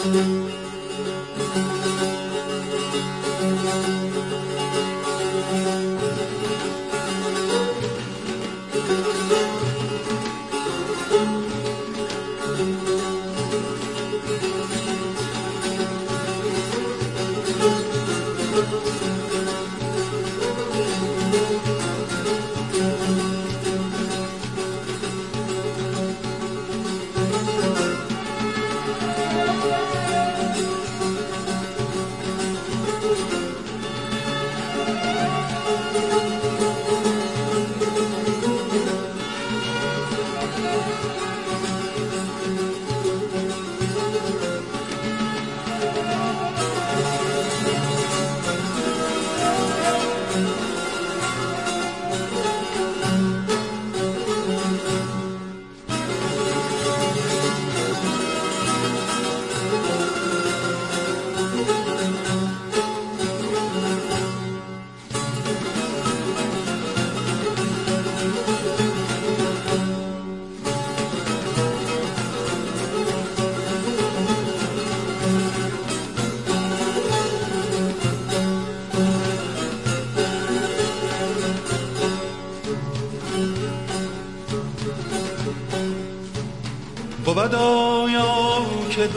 بود آیا که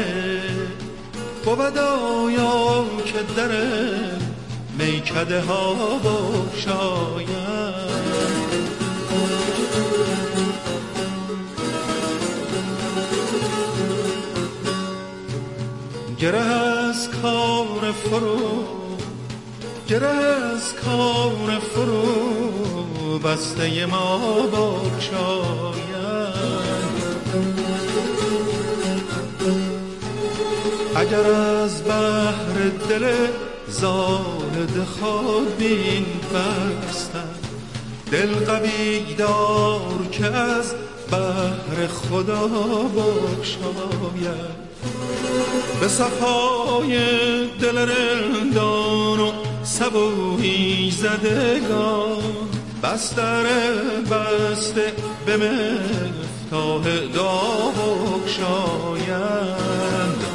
دره میکده ها بگشاید، گره از کار فرو بسته ما بگشاید. اگر از بحر دل زاهد خود بین بستن، دل قوی دار که از بحر خدا بگشاید. به صفای دل رندان و صبوحی زدگان، بستر بسته به مفتاح دعا بگشایند.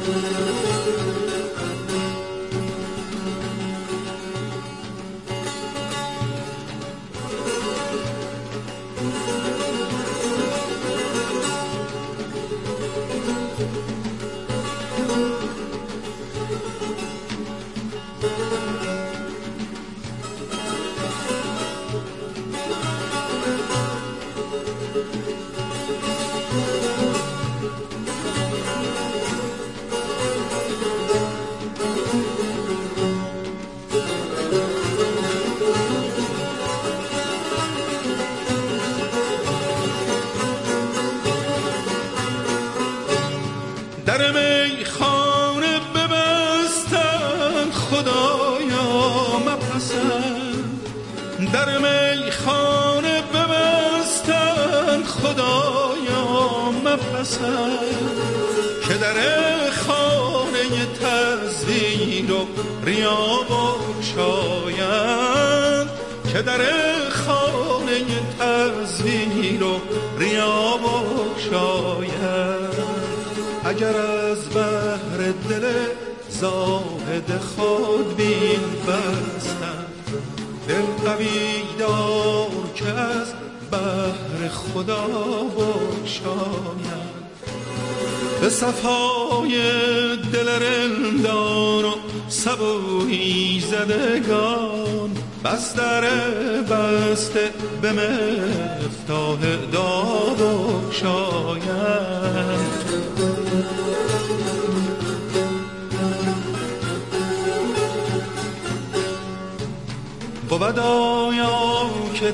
در میخانه ببستند خدایا مپسند، در میخانه ببستند خدایا مپسند، که در خانه تزویر و ریا بگشایند، که در خانه تزویر و ریا بگشایند. اگر از بحر دل زاهد خود بین بستن، دل قوی دار که از بحر خدا بگشاید. به صفای دل رندان و صبوحی زدگان، بستر بسته به مفتاح دعا بگشایند. بود آیا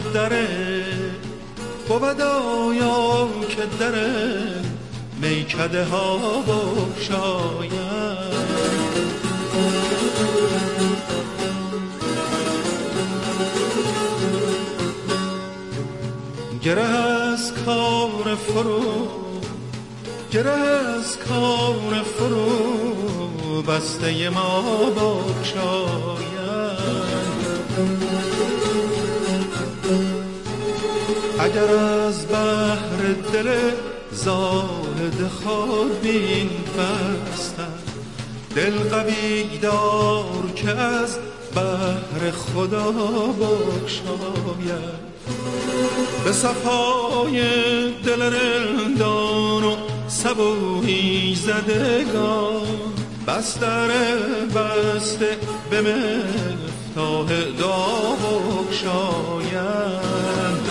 که دره میکده ها بگشاید، گره از کار فرو بسته ما بگشاید. اگر از بحر دل زاهد خود بین بستن، دل قوی دار که از بهر خدا بخشاید. به صفای دل رندان و صبوحی زدگان بستر بسته به مفتاح دعا بگشاید.